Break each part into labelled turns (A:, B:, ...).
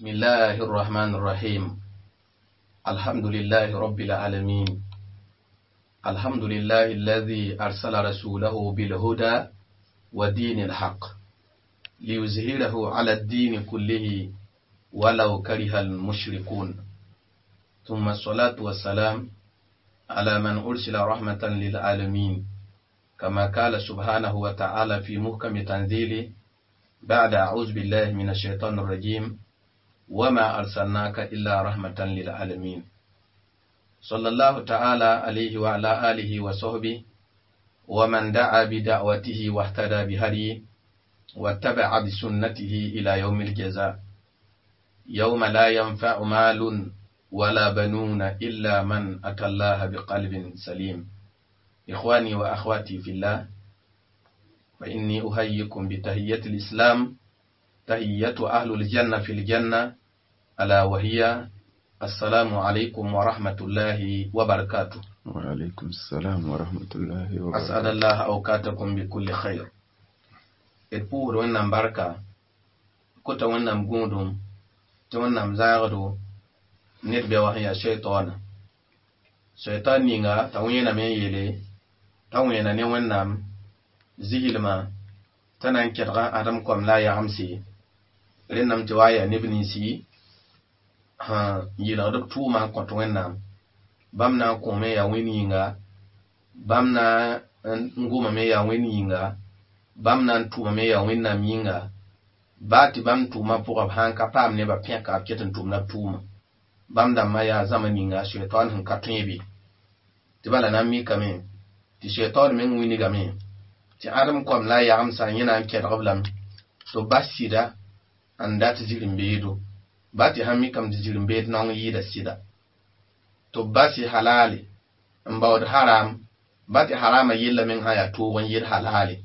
A: بسم الله الرحمن الرحيم. الحمد لله رب العالمين. الحمد لله الذي أرسل رسوله بالهدى ودين الحق ليظهره على الدين كله ولو كره المشركون. ثم الصلاة والسلام على من أرسل رحمة للعالمين، كما قال سبحانه وتعالى في محكم تنزيله بعد أعوذ بالله من الشيطان الرجيم: وما أرسلناك إلا رحمة للعالمين. صلى الله تعالى عليه وعلى آله وصحبه ومن دعا بدعوته واهتدى بهديه واتبع بسنته إلى يوم الجزاء، يوم لا ينفع مال ولا بنون إلا من أتى الله بقلب سليم. إخواني وأخواتي في الله، فإني أحييكم بتحية الإسلام، تحية أهل الجنة في الجنة، ألا وهي السلام عليكم ورحمة الله وبركاته.
B: وعليكم السلام ورحمة الله وبركاته.
A: أسأل الله أوقاتكم بكل خير. البور ونم بركة كتا ونم قودم تونم زاغدو نتبع وهي شيطان نيغا تاوينا من يلي تاوينا نيوانام زهلما تنان كتغا أدمكم لا يعمسي لنم توايا نبنيسي yila duk tuma kwato wannan bamna kome ya wini nga bamna nguma me ya wini nga bamna tuma me ya winna minga bati bam tuma pour hanka pam ne ba penka ketan tuma tuma bamda ma ya zamani nga shaitan han katunbi tibala na mi kame ti shaitan men wini game ti adam kom la ya amsa yana ke rablam to basida anda ta jirin beedo bati hammi kam jirin beed non yida sida to basi halali mbawd haram bati harama yilla min haya to won yir halali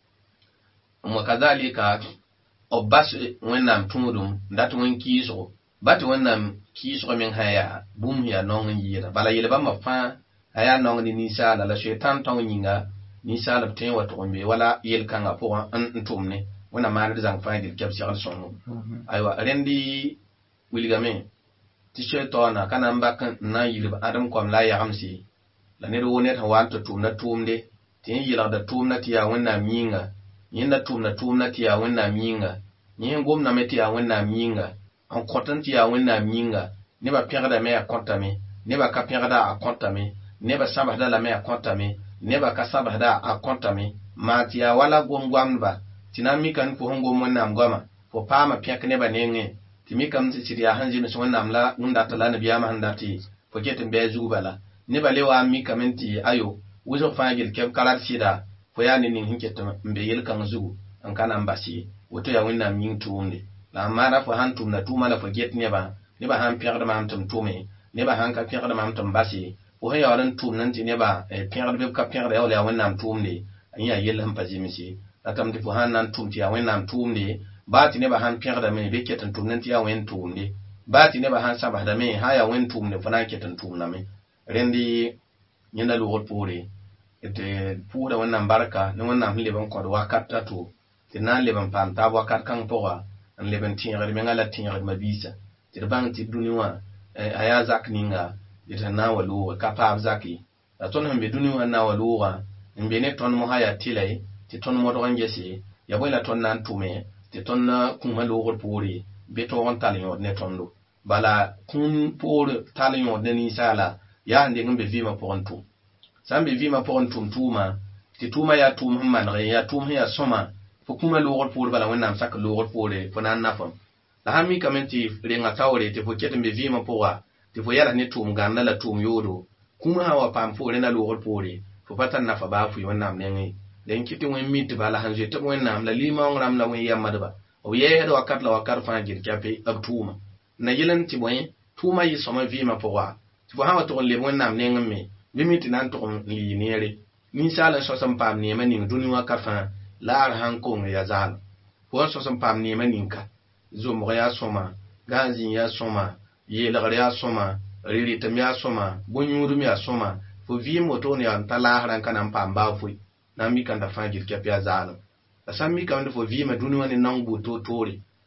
A: mo kadhalika o basi wonnam tumudum dat won kiso bati wonnam kiso min haya bum ya non yira bala yilla bam fa haya non ni sala la shaytan ton yinga ni sala tin wato be wala yel kanga po an tumne wona maana zang faydir keb sigal sonu aywa rendi wiligame ti shaytana kana mbak na yilib adam kom la yamsi la ne do ne hawanto tumna tumde tin yila da tumna tiya wonna minga yinda tumna tiya wonna minga yin gomna meti ya wonna minga an kotan tiya wonna minga ne ba pegda me akontame ne ba ka pegda akontame ne ba sabada la me akontame ne ba ka sabada akontame ma tiya wala gomgwamba tinami kan ko hongo mon nam goma fo pama pek ne ba nenge timi kam ti ciria hanji no sonna amla nunda tala na biya ma handati fo ketin be zubala ne ba lewa mi kamenti ayo wuzo fangil kem kalar sida fo yani nin hinketo mbe yel kan zugu an kana mbasi woto ya winna min tuunde la mara fo han tumna tuma la fo get ne ba han pek da mam tum tume ne ba han ka pek da mam tum basi fo ya waran tum nan ti ne ba pek da ka pek da ya winna tumde anya yel han pazimisi atam di fuhan nan tumti ya wenam tumde bati ne ba han piyada me be ketan tumnanti ya wen tumde bati ne ba han sabahda me ha ya wen tumde fana ketan tumna me rendi nyina lu pore ete pura wannan barka ne wannan hille ban ko wakata to tinan le ban pam ta wakat kan powa an le ban tinga me ngala tinga mabisa tirban ti duniwa aya zakninga itana walu ka pa zaki aton hambe duniwa na waluwa mbe ne ton mo haya tilai ti ton mo don jesi ya boyla ton nan tume ti ton na kuma logor puri be to on talio ne tondo bala kun pour talio de ni sala ya ande ngbe vima pour on tum sambe vima pour on tum tuma ti tuma ya tum man re ya tum ya soma fo kuma logor puri bala wonnam sak logor puri fo nan nafam la hami kamenti renga tawre ti fo ketembe vima pour ti fo yala ne tum ganna la tum yodo kuma hawa pam puri na logor puri fo patan nafa ba fu wonnam ne den kiti wen mit bala hanje to wen nam la lima ngram la wen yamma ba o yeedo wakat la wakar fa gir kape abtuma na yilan ti boy tuma yi soma vima powa ti bo hawa to le wen nam ne ngame limiti nan to li nere ni sala so sam pam ne mani duni wakar fa la han ko ya zal po so sam pam ne mani ka zo mo ya soma ganzi ya soma ye la ya soma riri tam ya soma bunyuru ya soma fo vimo to ne an tala haran kana pam ba fu na mi kan da fangir ke pya zalo asam mi kan fo vi ma dunu wani nan buto tori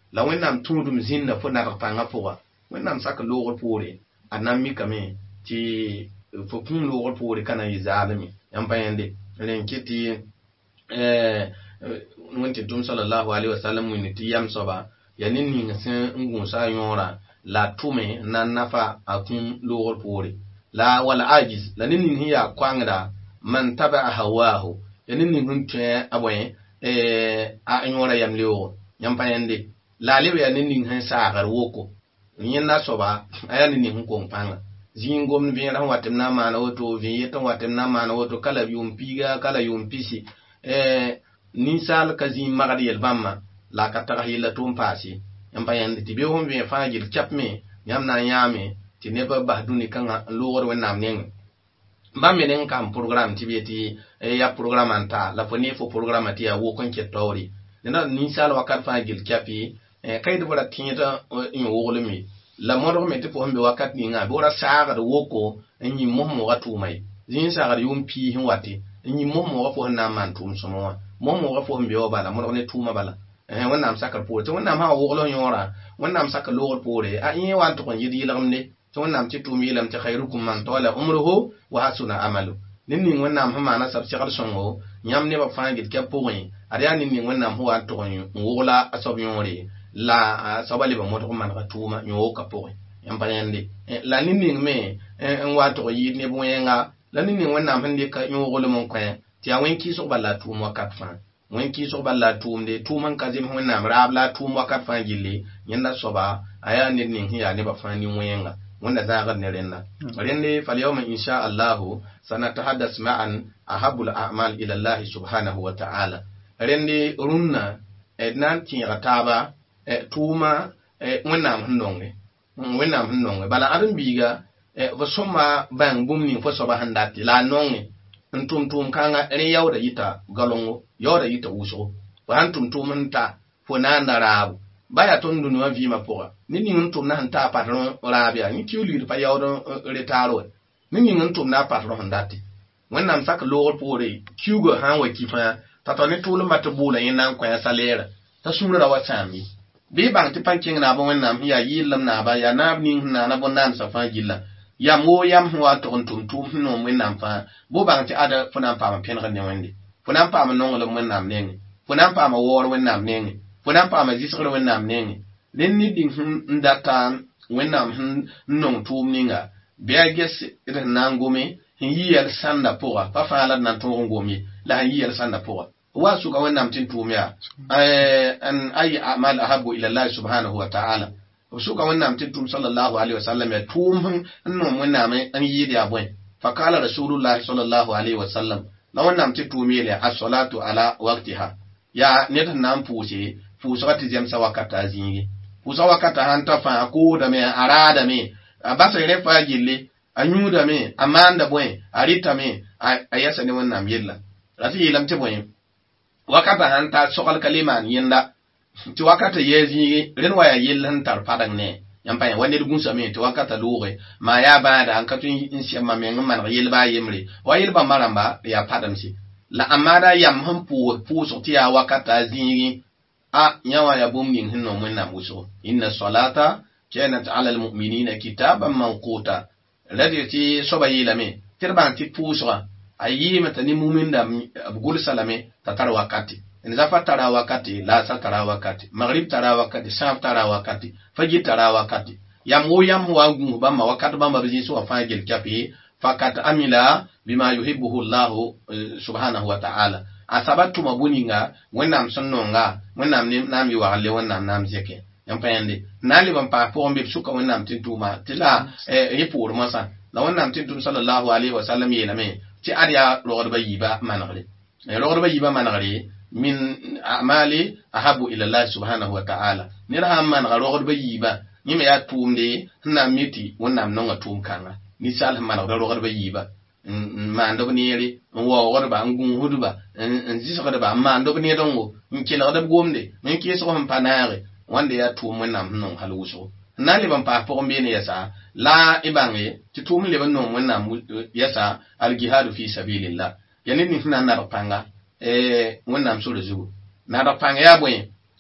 A: la wẽnnaam tũudum zĩnda fo nadg pãngã pʋga wẽnnaam sak loogr poore a nan mikame tɩ fo kũum loogr poore ka na yɩ zaalme yãmb pa yẽnde rẽn kɩ tɩ wẽnte tʋm sallallahu alaihi wasallam wẽnd tɩ yam soaba ya ne ning sẽn n gũusa a yõora la tʋme nan nafa a kũum loogr poore la wala ajiz la ne ning sẽn yaa koangda man taba hawaahu ya ne ning sẽn tõe a bõe a yõora yam leoogo yãmb pa yẽnde la a leb yaa ne ning sẽn saagr woko yẽnda soaba a yaa ne ning sẽn kong pãnga zĩig gomd vẽer sẽn wat m na n maana woto vẽ yet n wat m na n maana woto kala yʋʋm piiga kala yʋʋm pisi ninsaal ka zĩig magd yel-bãmba la ka tag yella tʋʋm paase yãmb pa yẽnde tɩ be fõn vẽ fãa gil kɛpme yãmb na n yãame tɩ neb bas dũni kãngã n loogd wẽnnaam nengẽ bãmb me neng kam program tɩ be tɩ yaa program n ta la fo ne fo programa tɩ yaa wok n ket taoore dẽnda ninsaal wakat fãa gil kɛpɩ ka yet bora tẽeda n woglme la modgme tɩ fo sẽn be wakat ninga be wara saagd woko n yĩm mos-moogã tʋʋma ye zĩig sagd yʋʋm pii sẽn wate n yĩm mos-moogã fo sẽn na n maan tʋʋm sõma wã mos-moogã fo sẽn be wa bala modg ne tʋʋma bala wẽnnaam sakr poore tɩ wẽnnaam sã wogl n yõora wẽnnaam sak loogr poore a yẽ wa n tʋg n yɩd yɩlgemde tɩ wẽnnaam tɩ tʋʋm yeelame tɩ khairukum man tawala umruhu wa hasuna amalu ne ning wẽnnaam sẽn maana sab segl sõngo yãmb nebã fãa gil kɛp pʋgẽ ad yaa ne ning wẽnnaam sẽn wa n tʋg n wogla a soab yõore la a soaba leba modg n manega tʋʋma yõ-wokã pʋgẽ yãmb pa yẽnde la ne ning me n wa n tʋg n yɩɩd neb wẽnga la ne ning wẽnnaam sẽn dɩka yõ-woglem n kõ tɩ yaa wẽn-kɩɩsg balla a tʋʋm wakat fãa wẽn-kɩɩsg balla a tʋʋmde tʋʋm n ka zems wẽnnaam raab la a tʋʋm wakat fãa gilli yẽnda soaba a yaa ned ning sẽn yaa nebã fãa nin-wẽnga wẽnda zaagd ne rẽnda rẽnde falyawma insha allahu sanatahadas ma'an ahabu al-a'mal ila allahi subhanahu wa ta'ala rẽnde rũnnã d na n tẽega taaba tʋʋma wẽnnaam sẽn nonge bala ãdem-biiga fo sõma bãng bũmb ning fo soaba sẽn date la a nonge n tʋm kãngã rẽ yaooda yɩta galongo yaooda yɩta wʋsgo fo sãn tʋm n ta fo naanda raabo ba yaa tõnd dũni wã vɩɩmã pʋga ne ning n tʋmda sẽn ta a patr raab yaa yẽ kiu ligd pa yaood retaar we ne ning n tʋmda a patr sẽn date wẽnnaam sak loogr poore kiugo sãn wa ki fãa t'a tao ne tʋʋlem tɩ bʋʋla yẽ na n kõ-a saleera t'a sũurã wa sãam ye bɩ y bãng tɩ pa kẽng naab wẽnnaam sẽn yaa yɩɩllem naaba yaa naab ning sẽn naana bõn-naamsã fãa gilla yam woo yam sẽn wa tʋg n tʋm tʋʋm sẽn noom wẽnnaam fãa bʋ bãng tɩ ada fo na n paam pẽnegd ne wẽnde fo na n paam nonglem wẽnnaam nengẽ fo na n paama waoor wẽnnaam nengẽ fo na n paama zɩsgr wẽnnaam nengẽ rẽnd ne dĩng sẽn n data wẽnnaam sẽn nong tʋʋm ninga bɩ a ges d sẽn na n gome sẽn yi yɛl-sãnda pʋga pa fãa la d na n tõog n gom ye la sẽn yi yɛl-sãnda pʋga wa suka wẽnnaam tɩ n tʋʋm yaa an ay amal ahabu ila llahi subhanahu wa ta'ala suka wẽnnaam tɩ tʋm sallallahu alaihi wasallam ya tʋʋm n nom wẽnnaam n yɩɩd yaa bõe fa qala rasulullahi sallallahu alaihi wasallam la wẽnnaam tɩ tʋʋm yeel yaa as-salatu ala waqtiha yaa ned sẽn na n pʋʋsga tɩ zemsa wakata a zĩige pʋʋsga wakata sãn ta fãa a koodame a raadame a basa rẽ fãa gille a yũudame a maanda bõe a rɩtame a yɛsa ne wẽnnaam yella la tɩ yeelame tɩ bõe wakata sãn ta sogl ka le maan yẽnda tɩ wakata yɛɛ zĩige rẽnd wa yaa yell sẽn tar padg ne yãmb pa yẽ wa ned gũsame tɩ wakata looge maa yaa bãada n ka tõe n sɛma meng n maneg yel baa yembre wa yel-bãmbã rãmba yaa pademse la a maada yam sẽn pʋʋsg tɩ yaa wakata a zĩigi yã wa yaa bũmb ning sẽn nom wẽnnaam wʋsgo inna salata kanat ala almu'minina kitaban mawquta rad tɩ soaba yeelame tɩ d bãng tɩ pʋʋsga a yɩɩme t'a ne muminda b gʋlsa lame t'a tar wakate zafa tara wakati la sa tara wakati maghrib tara wakati saf tara wakati fajr tara wakati yam wo yam wa gu ba ma wakati ba ma bizi so fa gel kapi fakat amila bima yuhibbuhu Allah subhanahu wa ta'ala asabatu mabuninga wennam sonnonga wennam nam yi wa le wennam nam zeke yam payande nali ban pa po mbi suka wennam tintuma tila yi pour masa la wennam tintum sallallahu alaihi wasallam yelame ti ariya lord bayiba managre lord bayiba managre min a'mali ahabu ila Allah subhanahu wa ta'ala nira man lord bayiba yime ya tumde na miti wennam nonga tum kanga ni sal man lord bayiba mando bneri wo worba ngun huduba nzisga ba mando bne dongo nkila da gomde nki so han panare wande ya tum wennam non haluso nali ban pa po mbene yasa la ibange titum le ban non wennam yasa al jihadu fi sabilillah yani ni fina na panga wennam so rezu na da panga ya boy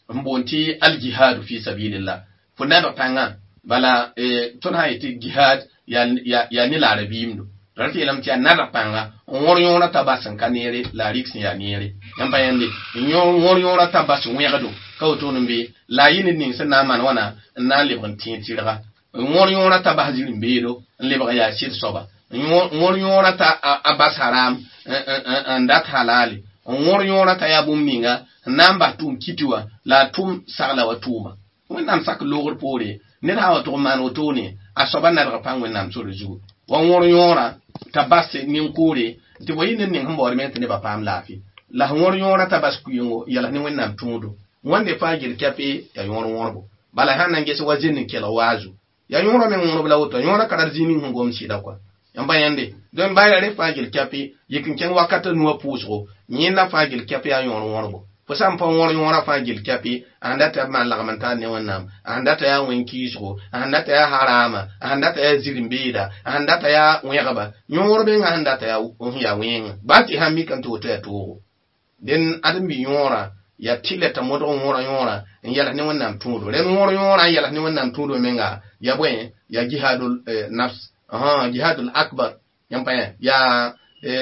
A: mbonti al jihad fi sabilillah fo neba panga bala ton ha yiti jihad ya ni la rabimdo rati lam ti anara panga ngor yona tabasan kanere la rix ya nere yamba yande ngor yona tabasan wegado kawto numbe la yini ning sana man wana na lebon tintira ngor yona tabahjiri mbedo lebra ya shir soba ngor yona ta abas haram andat halali ngor yona ta ya bumminga namba tum kitwa la tum sagla watuma wonnam sak logor pore ne hawa to man wotone asoba na ga pangwe nam so reju wa ngor yona tabase nin kore ti wayine nin hambor men ne ba pam lafi la ngor yona tabas kuyungo yala ni wonnam tumudo wonde fajir kape ya ngor bo bala hanan gese wajin kela wazu ya yora men ngor bla woto yora kadar zini ngom sida kwa yamba yande don bayra re fajir kape yikin ken wakata nuwa puso nyina fajir kape ya ngor bo fo sam pa ngor yora fajir kape andata man lagamanta ne wonnam andata ya wenki so andata ya harama andata ya zirimbida andata ya wegaba yora ben andata ya wen bati hammi kan to to den adam bi yora ya tileta modo ngora yora yala ne wonnam tudo len ngora yora yala ne wonnam tudo menga ya bwen ya jihadul nafs jihadul akbar yampa ya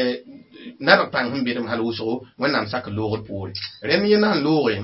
A: naba pang hum bidum haluso wonnam sak logor pori ren yena logor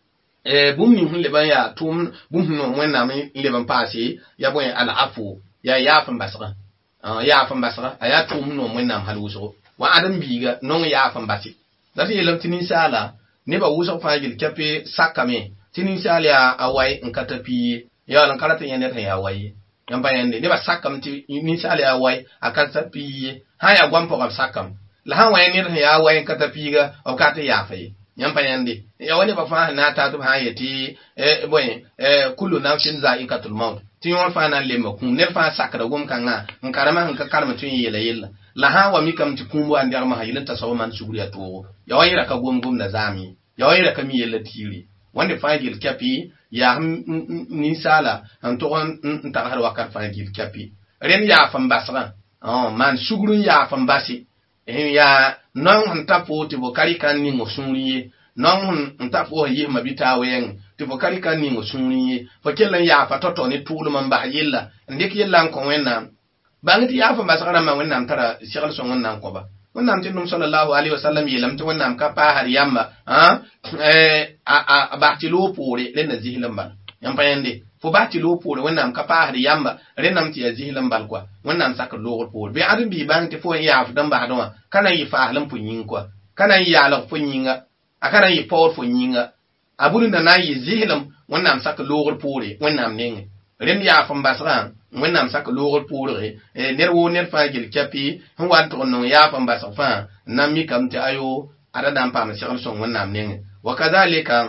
A: bum ni hun leba ya tum bum no wonnam leba pasi ya bwen al afu ya yafan basra yafan basra aya tum no wonnam haluso wa adam biga non yafan basi dati yelam tinin sala ne ba wusa fajil kape sakame tinin sala ya awai nkatapi ya lan karata yene ta ya wai yamba yende ne ba sakam ti ni sala ya wai akatapi haya gwampo ga sakam la han wai ne ta ya wai nkatapi ga okata ya fai yamba yende ya wani ba fa na ta to hayati boy kullu nafsin za'iqatul maut tin yon fa na lemma kun ne fa sakara gum kanga nkarama hanka karma tun yela yela la ha wa mikam ti kumbu andar ma hayilin ta sawo man suguriya to ya wayira ka gum na zami ya wayira ka mi yela tiri wanda fajil kapi ya ni sala an to on ta har wakar fajil kapi ren ya fam basra man sugurun ya fam basi ya non han tapo ti bokari kan ni ngosuri non han tapo yi mabita wen ti bokari kan ni ngosuri fo kellan ya fa toto ni tulu man ba yilla ndik yilla ko wenna bangti ya fa basara ma wonnam tara shigal so wonnam ko ba wonnam tin sallallahu alaihi wasallam yelam to wonnam ka pa har yamba bati lo pore len zihlan bal yam payende fo bati lo pore wonnam ka pa har yamba renam ti zihlan bal kwa wonnam sak lo pore be adam bi bangti fo ya fa dan ba don kana yi fa halan punyin kwa kana yi ala punyinga akana yi por punyinga abulun da nayi zihlan wonnam sak lo pore wonnam nenge ren ya fa basara wonnam sak logor pore ner wo ner fajil kapi hon wan to non ya fa mbasa fa nammi kam ti ayo ada dam pam shekal son wonnam nen wa kadhalika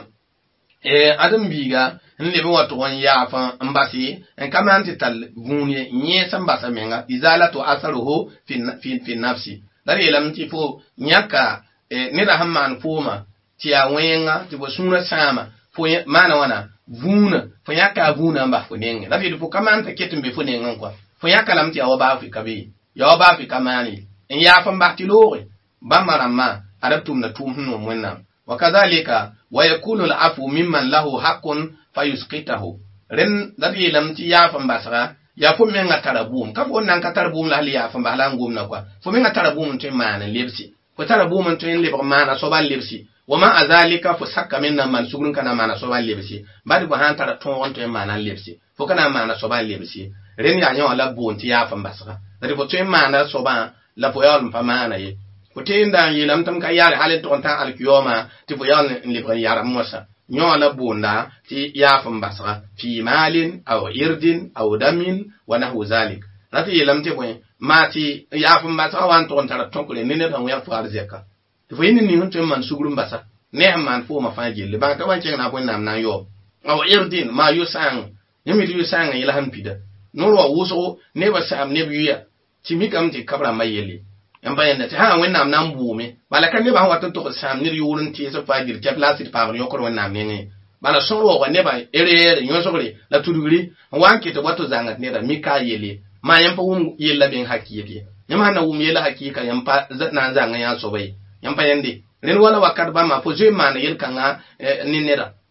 A: adam biga nle be wato won ya fa mbasi en kamanti tal bunye nye sambasa menga izalatu asaruhu fi nafsi dari lamti fo nyaka nira hamman foma ti a wenga ti bo suna sama fo mana wana vuna fo yaka vuna mba fo nenge la bidu fo kamanta ketumbe fo nenga kwa fo yaka lamti awa ba fi kabi ya ba fi kamani en ya fa mbati lore ba marama adaptum na tum hunu mwenna wakadhalika wa yakunu al-afu mimman lahu haqqun fayusqitahu ren dabi lamti ya fa mbasara ya fo menga tarabum ka fo nan ka tarabum la ya fa mbala ngum na kwa fo menga tarabum to mana lebsi fo tarabum to en lebra mana so ba lebsi wama azalika fo sakka minna man sugrun kana mana so ba lebsi badi bo han tara ton wonto en mana lebsi fo kana mana so ba lebsi ren ya nyaw la bonti ya fa mbasara dadi fo to en mana so ba la fo yal pa mana ye fo tinda yilam tam ka yare halet ton ta alkiyoma ti fo yal lebra yara musa nyaw la bonda ti ya fa mbasara fi malin aw irdin aw damin wa nahu zalik rati yilam ti boy mati ya fa mbasara wan ton tara ton ko le nene tan ya fa arzeka fo yini ni hunto man sugurun basa ne man fo ma faje le ba ta wanche na ko nam na yo aw irdin ma yusang yimi yusang ila han pida noro wuso ne ba sam ne biya timi kam ti kabra mayele en bayan ta ha wannan nam bume bala kan ne ba watan to sam ne yurun ti so faje ke plastic pa yo ko wannan ne bala soro ko ne ba ere nyo so gre la tudugri wanke to wato zanga ne da mika yele ma yan fa wum yella ben hakiki nyama na wum yella hakika yan pa na zanga ya so bai yamba yande ren wala wakat ba ma fo je man yel kanga ni nera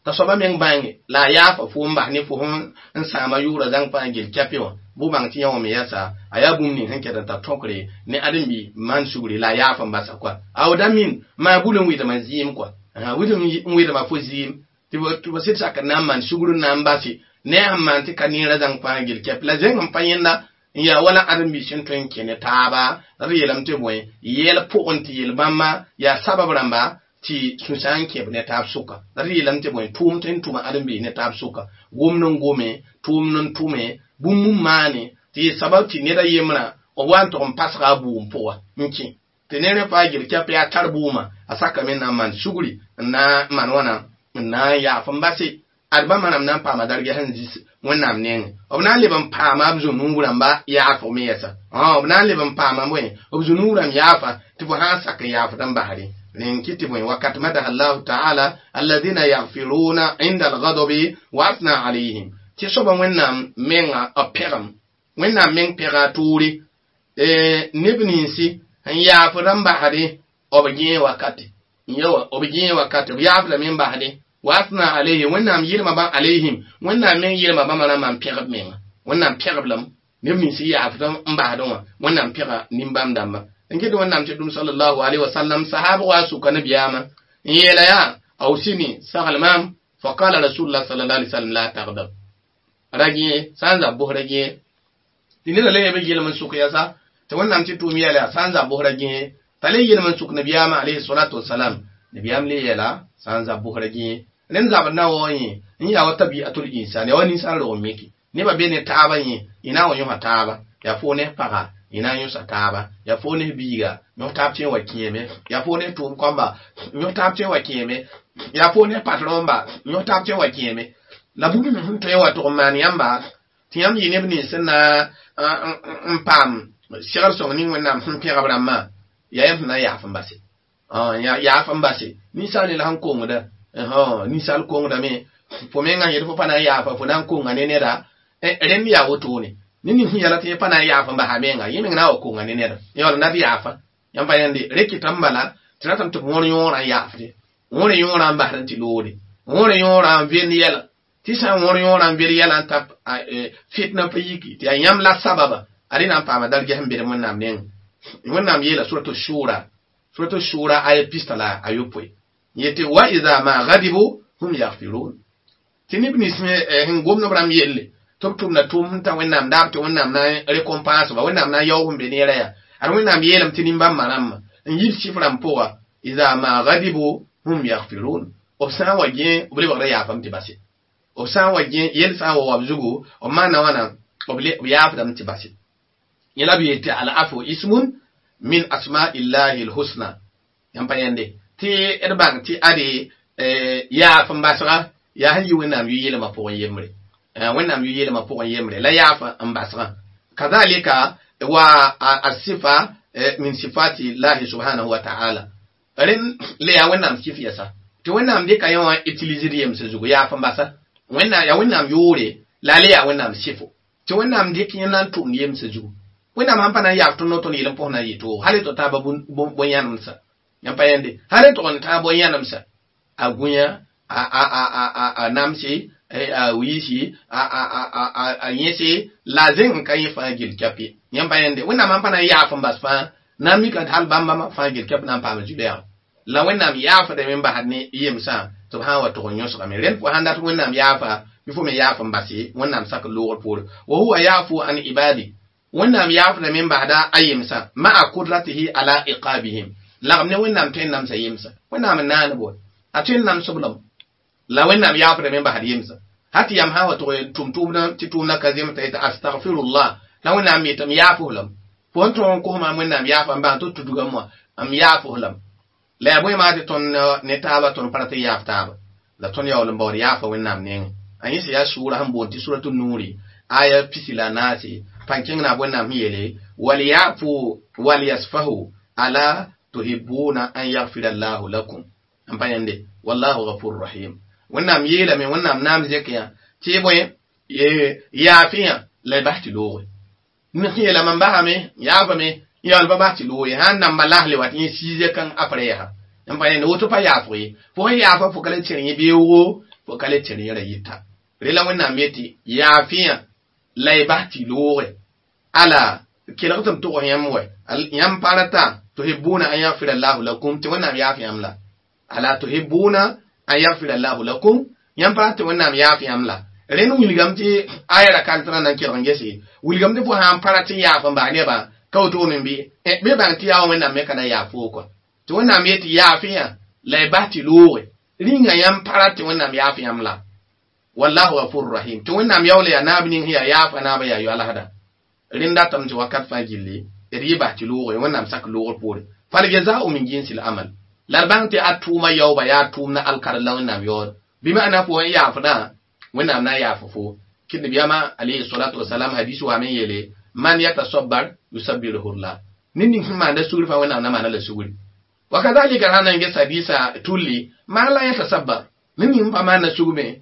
A: ta soba men bangi la ya fa fu mba ni fu hon en sama yura zang pa gel kapio bu bang ti yawo me yasa aya bum ni hanke da ta tokre ne adam bi man suguri la ya fa mbasa kwa awdamin ma bulun wi da manzim kwa wudum wi da ma fu zim ti bo sit saka na man suguru na mbasi ne amman ti kanira zang pa gel kap la zeng pa yenda ya wala adam bi shin twen kene taba riyelam te boy yel po on ti yel bamma ya sabab ramba ti susan ke ne tab suka riyelam te boy tum ten tuma adam bi ne tab suka gomnon gome tumnon tume bumum mani ti sabab ti ne da yemra o wan to pasra bu mpoa nki tenere pa gel kap ya tarbuma asaka men na man suguri na man wana na ya fambasi arba manam nan pa madarge hanzis wannan ne obna liban pa ma bzu nuran ba ya fo me yasa obna liban pa ma boy obzu nuran ya fa tibo han saka ya fa dan bahari len kiti boy wakat madaha Allah ta'ala alladhina yaghfiruna inda al-ghadabi wa asna alayhim ti so ba wannan menga aperam wannan men pera turi nibnisi han ya fa dan bahari obje wakati yawa obje wakati ya fa men bahari wasna alayhi wannan yirma ba alaihim wannan men yirma ba mana man pegab men wannan pegablam nebni si ya afdan mba don wannan pega nimbam damba ngi do wannan tudum sallallahu alaihi wasallam sahaba wa su kana biyama yela ya awsini sahalmam fa qala rasulullah sallallahu alaihi wasallam la taghdab ragi sanza bohrage dinila le be yelman su ka yasa to wannan tudum yela sanza bohrage tale yelman su kana biyama alaihi salatu wassalam nabiyam le yela sanza bohrage nen zaba na woni ni ya wata bi atul insani wani san ro meki ne ba bene taaba yi ina wonyo hataba ya fone paga ina yo sataba ya fone biga no tapche wa kieme ya fone tum kwamba no tapche wa kieme ya fone patromba no tapche wa kieme la bugu no to yawa to mani yamba tiyam yi ne bni sana mpam sigar so ni wona mpira brama ya yam na ya fambasi ya fambasi ni sale la hanko ngoda ni sal ko ngame fo menga yedo pana ya fa fo nan ko ngane ne da ren ya woto ne nini hiyala te pana ya fa ba ha menga yemen na ko ngane ne da yo na ya fa yam fa yande reki tambala tratam to won yora ya fa won yora ba ran ti lode won yora ven yela ti sa won yora ven yela tap fitna payiki ti ayam la sababa arina pa ma dalge hambe mon nam nen mon nam yela suratu shura ay pistala ayopoi yete wa idha ma ghadibu hum yaghfirun tinibni isme ngom no bram yelle toptum na tum ta wennam dabto wennam na recompense ba wennam na yawum be nera ya ar wennam yelam tinimbam manam yir sifram poa idha ma ghadibu hum yaghfirun obsan waje obli bagra ya fam tibasi obsan waje yel sa wa wabzugo o mana wana obli ya fam tibasi yela bi yete al afu ismun min asma'illahi al-husna yamba yande ti erbang ti ade ya fam basra ya hanyi wennam yele ma po yemre wennam yele ma po yemre la ya fa ambasra kadhalika wa asifa min sifati llahi subhanahu wa ta'ala ren le ya wennam sifiyasa to wennam de kayon utiliser yem se zugo ya fam basa wennam ya wennam yore la le ya wennam sifo to wennam de kinan tum yem se zugo wennam hampana ya to no to ni lempo na yito hale to taba bon yanam sa yampayende hale to on taba bon yanam sa agunya a namsi a wishi a yesi lazin kan yi fagil kapi yampayende wennam hampana ya fam basfa nami kan hal bamba ma fagil kap nan pa judeya la wennam ya fa de memba hadni yemsa subhanahu wa ta'ala nyos kame ren ko handa to wennam ya fa bifo me ya fam basi wennam sak lowol pour wa huwa yafu an ibadi wennam ya fa de memba hada ayemsa ma qudratihi ala iqabihim la ne wennam ten nam sa yemsa wennam nan bo atin nam sublam la wennam ya fa de memba hada yemsa hati yam hawa to tumtumna tituna kazim ta astaghfirullah la wennam mitam ya fulam ponton ko ma wennam ya fa ba to tuduga mo am ya fulam la boy ma de ton ne taba ton parati ya taba la ton ya wala bawri ya fa wennam nen anyi ya sura han bonti suratul nuri aya pisila nasi pankin na wennam yele wal yafu wal yasfahu ala tuhibuna an yaghfira Allahu lakum ampayande wallahu ghafurur rahim wennam yele men wennam nam zekiya ti boy ya fiya la bahti lowe ni yele man bahame ya ba me yal ba bahti lowe han nam balahli wat yin size kan après ha ampayande woto pa ya fo ya fa fo kala tirin biwo fo kale tere yara yita rela wẽnnaam meti yaafiya la y bas tɩ looge ala kelgtɩm tʋg yãmb wɛ yãmb parata tuhibuna an yaghfira Allahu lakum tɩ wẽnnaam yaaf yãmb la ala tuhibuna an yaghfira Allahu lakum yãmb parata tɩ wẽnnaam yaaf yãmb la rẽnd wilgame tɩ aya ra kan tɩ na n kelg n gese wilgame tɩ fo sãn para tɩ yaaf n bas nebã ka wotoor n bɩ bɩ bãng tɩ yaa wa wẽnnaam me ka na yaaf foo kɔa tɩ wẽnnaam yetɩ yaafɩyã la y bas tɩ looge ringa yãmb para tɩ wẽnnaam yaaf yãmb la wallahu ghafurur rahim tɩ wẽnnaam yaool yaa naab ning yaa yaafa naabã yaa yoalsda rẽnd datame tɩ wakat fãa gilli d yɩ bas tɩ looge wẽnnaam sak loogr poore fal jazau min jinsil amal la d bãng tɩ a tʋʋma yaooba yaa tʋʋm na alkarl la wẽnnaam yaool bɩ maana fo n yaafdã wẽnnaam na n yaafo fo kɩ nabiyama alayhi salatu wasalam hadis waame n yeele man yatasabbar yusabbirhullah ned ning sẽn maanda sugr fãa wẽnnaam na maana la sugri wakadhalika sã n na n ges hadisa tulli maan la yatasabbar ned ning pa maana sugme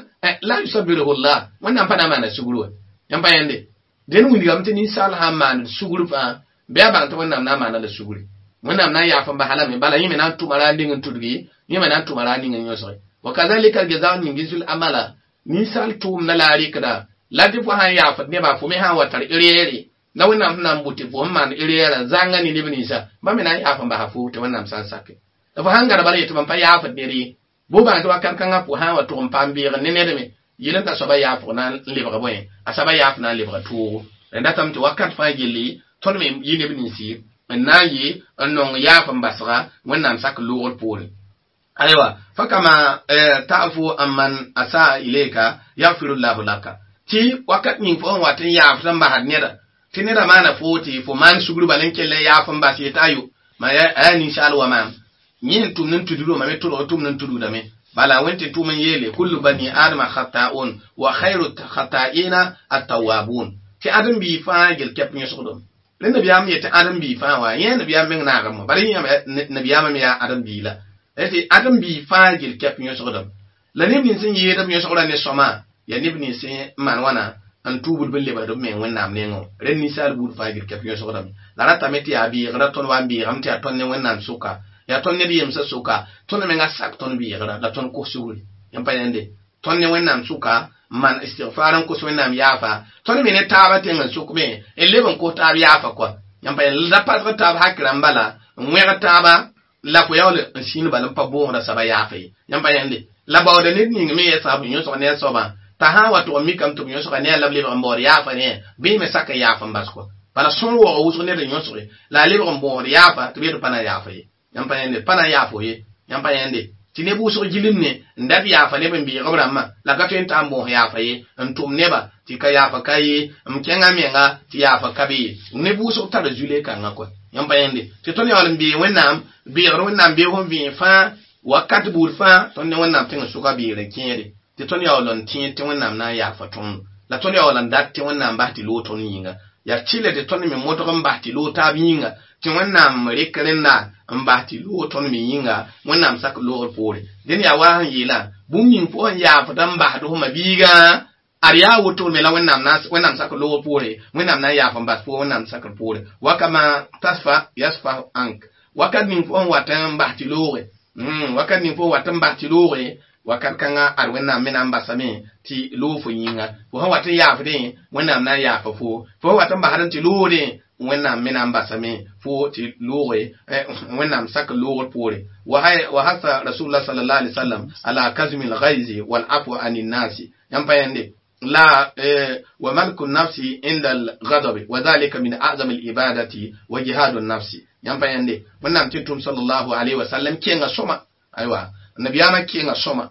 A: la yusabbirhullah wẽnnaam pa na n maana sugr wa yãmb pa yẽnde dẽn wilgame tɩ ninsaal sã n maand sugr fãa bɩ a bãng tɩ wẽnnaam na n maana la sugri wẽnnaam na n yaaf n basa lame bala yẽ me na n tʋma ra a ning n tudgi yẽ me na n tʋma ra a ning n yõsge wakadhalika aljazau min jinsil amala ninsaal tʋʋm na la a rɩkda la tɩ fo sãn yaafd nebã fo me sã n wa tar reere na wẽnnaam sẽn na n bʋtɩ fo sẽn maan reerã zãnga ne leb ninsã ba me na n yaaf n basa fo tɩ wẽnnaam sã n sake la fo sãn gãdba la yetɩ mam pa yaafd ned ye bo bãng tɩ wakat kãngã fo sã n wa tʋg n paam beeg ne ned me yɩl n ta soaba yaafg na n lebg bõe a soaba yaaf na n lebga toogo rẽ datame tɩ wakat fãa gilli tõnd me yɩ neb ninsi n na n yɩ n nong yaaf n basga wẽnnaam sak loogr poore aywa fakama ta'fu amman asa ilayka yaghfirullahu laka ti wakat ning fo wat n yaaf tɩ n basd neda tɩ neda maana fo tɩ fo maan sugr bala n kell yaaf n bas yeta yo ma aya ninsaal wa maam yẽ n tʋmd n tudgdo mame tʋlg tʋmd n tudgdame bala wẽn tɩ tʋʋm n yeele kullu bani adama khata'un wa khayru khata'ina at-tawwabun tɩ ãdem-bii fãa gel kɛp yõsgdem rẽ nabiyaam yetɩ ãdem-bii fãa wa yẽ nabiyaam meng naagame bala yẽ nabiyaamã me yaa ãdem-bii la tɩ ãdem-bii fãa gel kɛp yõsgdem la neb nins n yeedb yõsgrã ne sõma yaa neb nins n maan wãna n tʋʋbd bn lebsd b me wẽnnaam nengẽ rẽnd ninsaal buud fãa gel kɛp yõsgdame la ratame tɩ yaa bɩɩgrã tõnd wa n bɩɩgame tɩ yaa tõnd ne wẽnnaam sʋka yaa tõnd ned yemsã sʋka tõnd menga sak tõnd bɩɩgrã la tõnd kos sugri yãmb pa yẽnde tõnd ne wẽnnaam sʋka n maan istigfaar n kos wẽnnaam yaafa tõnd me ne taabã tẽng n sʋkme n leb n kos taab yaafa koa yãmb pa yẽnd la pasg taab hak rãmb bala n wẽg taaba la fo yaool n sĩnd bala n pa boosda soaba yaafa ye yãmb pa yẽnde la baooda ned ning me yɛsga b yõsg ne a soabã t'a sã n wa tʋg n mikame tɩ b yõsga ne a la b lebg n baood yaafa ne bɩ me sak n yaaf n bas koa bala sõn waoog wʋsg ned n yõsge la a lebg n baood yaafa tɩ b yetɩ pa na n yaafa ye yãmb pa yẽnde pa na n yaafo ye yãmb pa yẽnde tɩ neb wʋsg gilm ne n dat yaafa neb n bɩɩg b rãmbã la ka tõe n ta n bõos yaafa ye n tʋm neba tɩ ka yaafa ka ye n kẽngã menga tɩ yaafa ka be ye neb wʋsg tara zule kãngã koa yãmb pa yẽnde tɩ tõnd yaool n bee wẽnnaam bɩɩgd wẽnnaam beeg n vẽe fãa wakat buud fãa tõnd ne wẽnnaam tẽng sʋga beegr n kẽede tɩ tõnd yaool n tẽ tɩ wẽnnaam na n yaafa tõnd la tõnd yaool n dat tɩ wẽnnaam bas tɩ loog tõnd yĩnga yaa tɩla tɩ tõnd me modg n bas tɩ loog taab yĩnga tɩ wẽnnaam rek rẽnda n bas tɩ loog tõnd me yĩnga wẽnnaam sak loogr poore dẽn yaa wa sẽn yeela bũmb ning fo n yaafd n basd fõma biigã ad yaa woto me la wẽnnaam sak loogr poore wẽnnaam na n yaaf n bas fo wẽnnaam sakr poore wakama tasfa yasfa ank wakat ning fo n wat n bas tɩ looge wakat ning fo n wat n bas tɩ looge wakat kãngã ad wẽnnaam me na n basame tɩ loog fo yĩnga fo sẽn wat n yaafdẽ wẽnnaam na n yaafa fo sẽn wat n basd n tɩ loogdẽ wẽnnaam me na n basame fo tɩ looge wẽnnaam sak loogr poore wa hasa rasulullah sallallahu alaihi wasallam ala kazmi al-ghayzi wal afwa anin nasi yãmb pa yẽnde la wa malku nafsi inda al-ghadabi wa dhalika min a'zami al-ibadati wa jihadu an-nafsi yãmb pa yẽnde wẽnnaam tɩ tʋm sallallahu alaihi wasallam kẽnga sõma aywa nabiyama kẽnga sõma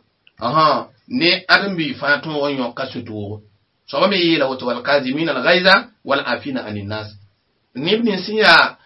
A: ne ãdem-bii fãa tõog n yõka sũ-toogo soaba me yeela woto wal kazimina al-ghayza wal afina anin nas neb nins n yaa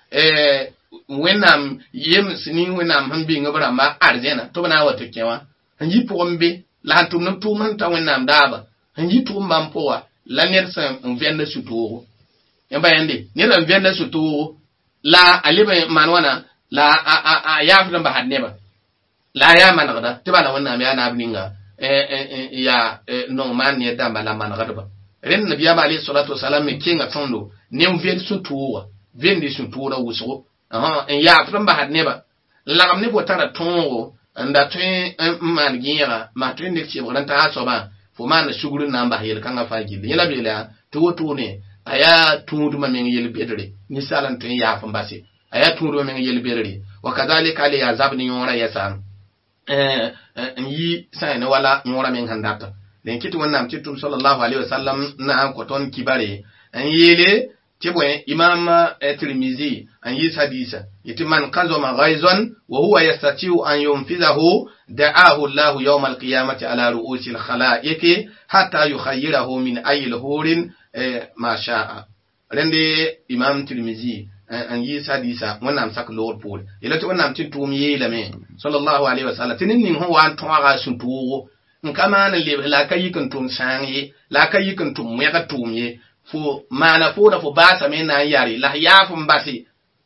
A: wẽnnaam yems ning wẽnnaam sẽn bɩng b rãmba arzẽna tɩ b na n wa tɩ kẽ wã n yi pʋgẽ be la sẽn tʋmd n tʋʋm sẽn ta wẽnnaam daaba n yi tʋʋm bãmb pʋga la ned sẽn n vẽnda sũ-toogo yãmba yẽnde ned n vẽnda sũ-toogo la a leb n maan wãna la a yaafd n basd nebã la a yaa manegda tɩ bala wẽnnaam yaa naab ninga yaa nong maan ne dãmba la manegdba rẽnd nabiyaam alayhi salatu wasalam me kẽnga tõndo ne n vẽnd sũ-tooga vẽnde sũ-toorã wʋsgo n yaafd n basd nebã lagm ne fo tara tõogo nda tõe n maan gẽega maa tõe nek tɩbg rẽn taa soabã fo maana sugr n na n bas yel-kãngã fãa gill yẽla beela tɩ wotone a yaa tũudmã meng yel-bedre ninsaalã n tõe n yaaf n base a yaa tũudmã meng yel-bedre wa kazalika ale yaa zabd yõorã yɛsa n yi sã ne wala yõorã meng sẽn data len kɩ tɩ wẽnnaam tɩ tʋm sallallahu alaihi wasallam na n kõ tõnd kibare n yeele tɩ bõe imam tirmizi n yɩs hadiisa yetɩ man kazama ghaizan wa huwa yastatiu an yunfizahu da'ahu llahu yawma alqiyamati ala ru'usi alkhalaiqi hatta yukhayyirahu min ayi lhurin ma sha'a rẽnde imam tirmizi n yɩs hadiisa wẽnnaam sak loogr poore yela tɩ wẽnnaam tɩ tʋʋm yeelame sallallahu alaihi wasallam tɩ ned ning sẽn wa n tõaga sẽn tʋʋgo n ka maan n lebs la a ka yik n tʋm sãang ye la a ka yik n tʋm wẽg tʋʋm ye fo maana foora fo baasame n na n yare la yaaf n base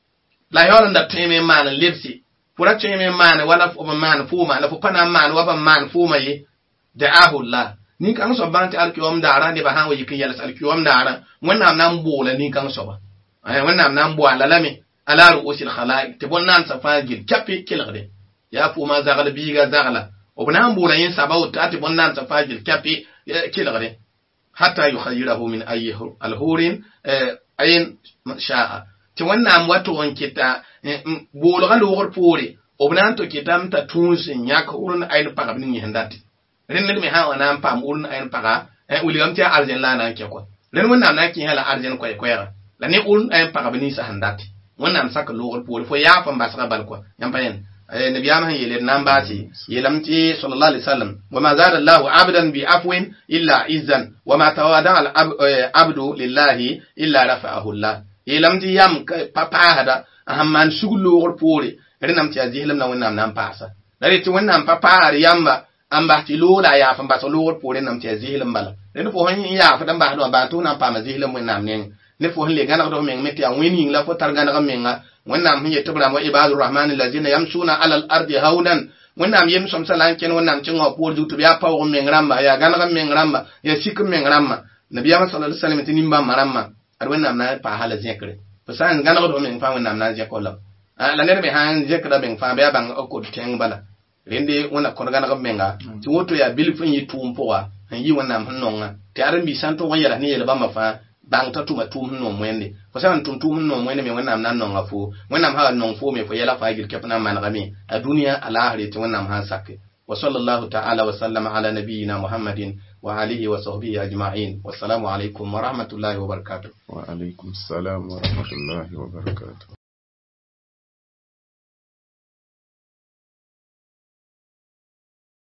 A: la yaool n da tõeme n maan n lebse fo ra tõeme n maan wala fo b maan fooma la fo pa na n maan wa b n maan fooma ye da'ahullah nin-kãng soab bãng tɩ alkiom daarã nebã sãn wa yik n yɛls alkiom daarã wẽnnaam na n boola nin-kãng soaba wẽnnaam na n boala lame ala ru'usil khalaik tɩ bõn-naansã fãa gill kapɩ kelgde yaa fooma zagl biiga zagla b na n boola yẽ saba wota tɩ bõn-naansã fãa gill kapɩ kelgde hatta yukhayyirahu min ayi alhurin ayin sha'a tɩ wẽnnaam wa tʋg n kɩta boolga loogr poore b na n tɩ kɩtame t'a tũus n yãk wʋrn ayn pagb ning yẽsẽn date rẽnd ned me sã n wa na n paam wʋrn ayn paga wilgame tɩ yaa arzẽn la a na n kẽ kɔa rẽnd wẽnnaam na n kẽsã la arzẽn koɛɛ-koɛɛga la ne wʋrn ayn pagb ninsã sẽn date wẽnnaam sak loogr poore fo yaaf n basga bal kɔa yãmb pa yẽnd نبيام هي لنام باسي يلمتي صلى الله عليه وسلم وما زاد الله عبدا بعفو إلا عزا وما تواضع العبد لله إلا رفعه الله يلمتي يام بابا هذا أهم من شغل وربوري رنام تيازيه لمنا ونام نام باسا لريت ونام بابا يامبا أم بحتي لولا يا فم بس لور بوري نام تيازيه لمبلا لأنه فوهن يا فدم بحدو باتو نام بام زيه لم ونام نين نفوهن لجانا قدوم من متي وينين لا فتر جانا منها wẽnnaam sẽn yetɩ b rãmb wa ibadu rahman allazina yamsuna ala al ardi haunan wẽnnaam yem sõmsã la n kẽn wẽnnaam tẽngã poor zug tɩ b yaa paoog meng rãmba yaa gãneg meng rãmba yaa sik meng rãmba nabiyaamã sala ali salam tɩ nin-bãmbã rãmbã ad wẽnnaam na n paasa la zẽkre fo sã n gãnegd f meng fãa wẽnnaam na n zẽk la la ned me sã n zẽkda meng fãa bɩ yaa bãng a kod tẽng bala rẽnde wẽnna kõd gãneg menga tɩ woto yaa bilf n yɩ tʋʋm pʋga n yɩ wẽnnaam sẽn nonga tɩ ãdem-bi sã n tʋg n yɛls ne yel-bãmbã fãa bang ta tuma tum no mwende ko sa tum tum no mwende me wẽnnaam na n nonga fo wẽnnaam ha nong fo me fo yɛla fãa gil kɛp na n manegame a dũniyã a laasre tɩ wẽnnaam sã n sake wa sallallahu ta'ala wa sallama ala nabiyina muhammadin wa alihi wa sahbihi ajma'in wassalamu alaikum wa rahmatullahi wa barakatuh
B: wa alaikum assalam wa rahmatullahi wa barakatuh